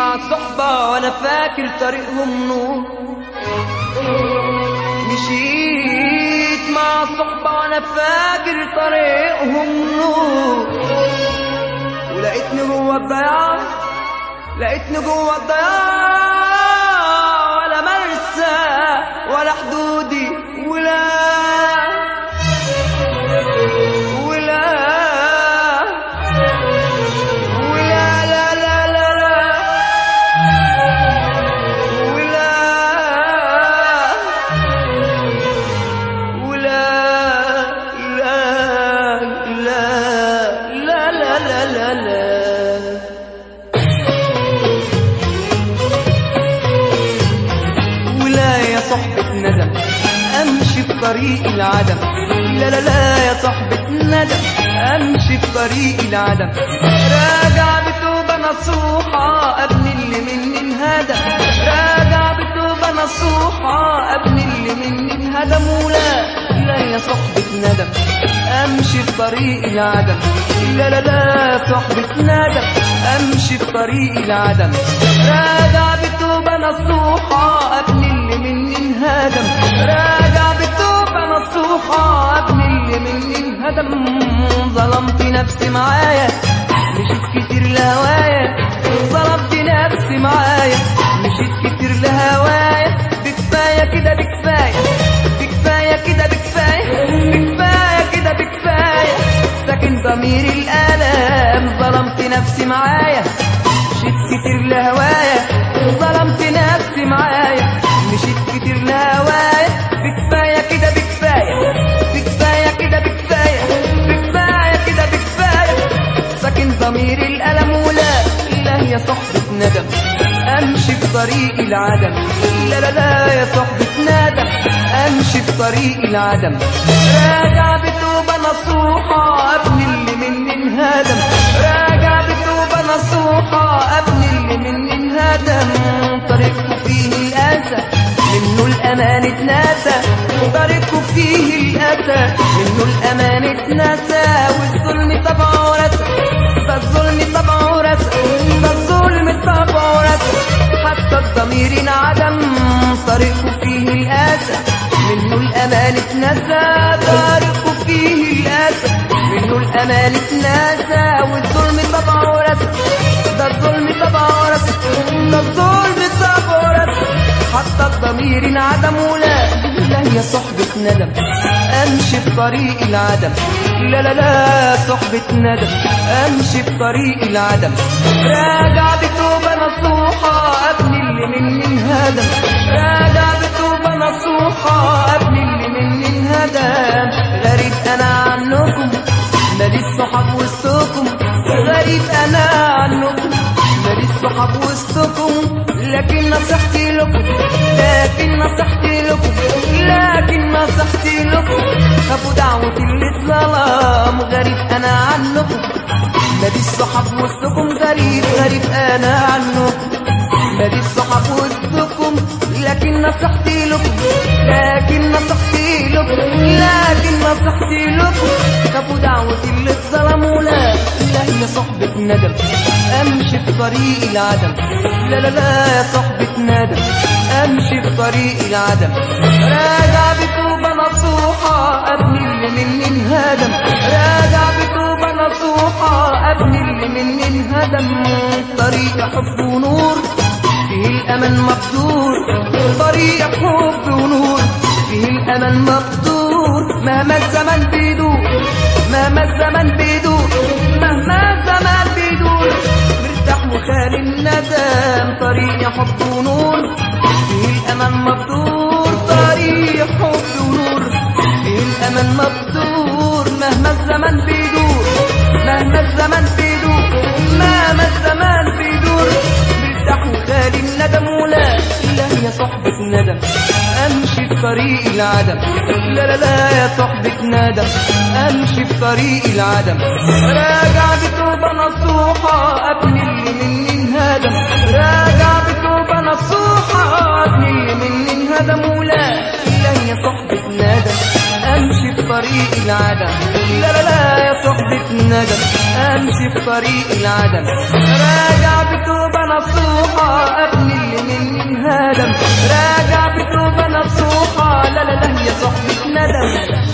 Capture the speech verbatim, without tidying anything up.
مع صحبة وانا فاكر طريقهم نور، مشيت مع صحبة وانا فاكر طريقهم نور، ولقيتني جوه الضياع، لقيتني جوه الضياع، ولا مرسى ولا حدودي ولا ندم امشي في طريق العدم. لا لا لا يا صاحبة ندم امشي في طريق العدم. راجع بتوبة نصوحة ابني اللي مني انهدم، راجع بتوبة نصوحة ابني اللي مني انهدم. ولا لا يا صاحبة ندم امشي في طريق العدم. لا لا لا يا صاحبة ندم امشي في طريق العدم. راجع بتوبة نصوحة ابني اللي مني انهدم، راجع بتوبة نصوحة ابني اللي مني انهدم. ظلمت نفسي معايا مشيت كتير لهوايا، ظلمت نفسي معايا مشيت كتير لهوايا. بكفاية كده بكفاية، بكفاية كده بكفاية، بكفاية كده بكفاية ساكن ضميري الآلام. ظلمت نفسي معايا مشيت كتير لهوايا، ظلمت نفسي معايا مشيت كتير لهوايا. بكفاية كده بكفاية، بكفاية كده بكفاية، بكفاية كده بكفاية ساكن ضميري الألم. ولا لا يا صحبة ندم امشي في طريق العدم. لا لا لا يا صحبة ندم امشي في طريق العدم. راجع بتوبة نصوحة ابني اللي مني انهدم، راجع بتوبة نصوحة ابني اللي مني انهدم. طريقه فيه الأسى منه الأمان اتنسى، طريقه فيه الأسى منه الأمان اتنسى. والظلم طبعه رسى، ده الظلم طبعه رسى، ده الظلم طبعه رسى حتى الضمير انعدم. طريقه فيه الأسى منه الأمان اتنسى، طريقه فيه الأسى منه الأمان اتنسى. والظلم طبعه رسى، ده الظلم طبعه رسى، ده الظلم طبعه رسى حتى الضمير انعدم. ولا لا يا صحبة ندم امشي في طريق العدم. لا لا لا صحبة ندم امشي في طريق العدم. راجع بتوبة نصوحة ابني اللي مني انهدم، راجع بتوبة نصوحة ابني اللي مني انهدم. غريب انا عنكم ماليش صحاب وسطكم، غريب انا عنكم ماليش صحاب وسطكم. لكن نصيحتي لكم، لكن نصيحتي لكم، لكن نصيحتي لكم خافوا دعوة اللي اتظلم. غريب انا عنكم ماليش صحاب وسطكم، غريب غريب انا عنكم ماليش صحاب وسطكم. لكن نصيحتي لكم، لكن نصيحتي لكم، لكن نصيحتي لكم خافوا دعوة اللي اتظلم. ولا لا يا صحبة ندم امشي في طريق العدم. لا لا لا يا صحبة ندم امشي في طريق العدم. راجع بتوبة نصوحة ابني اللي مني انهدم، راجع بتوبة نصوحة ابني اللي مني انهدم. طريق حب ونور فيه الأمل مقدور، طريق حب ونور فيه الأمل مقدور. مهما الزمن بيدور، مهما الزمن بيدور، مهما الزمن بيدور مرتاح وخالي الندم. طريق حب ونور فيه الأمل مقدور، طريق حب ونور فيه الأمل مقدور. مهما الزمن بيدور، مهما الزمن بيدور، مهما الزمن بيدور مرتاح وخالي الندم. ولا لا يا صحبة ندم امشي في طريق العدم. لا لا لا يا صحبة ندم امشي في طريق العدم. راجع بتوبة نصوحة ابني اللي مني انهدم، راجع بتوبة نصوحة ابني اللي مني انهدم. ولا لا يا صحبة ندم امشي في طريق العدم. لا لا لا يا صحبة ندم امشي في طريق العدم راجع بتوبة نصوحة ابني اللي مني انهدم راجع بتوبة نصوحة لا لا لا يا صحبة ندم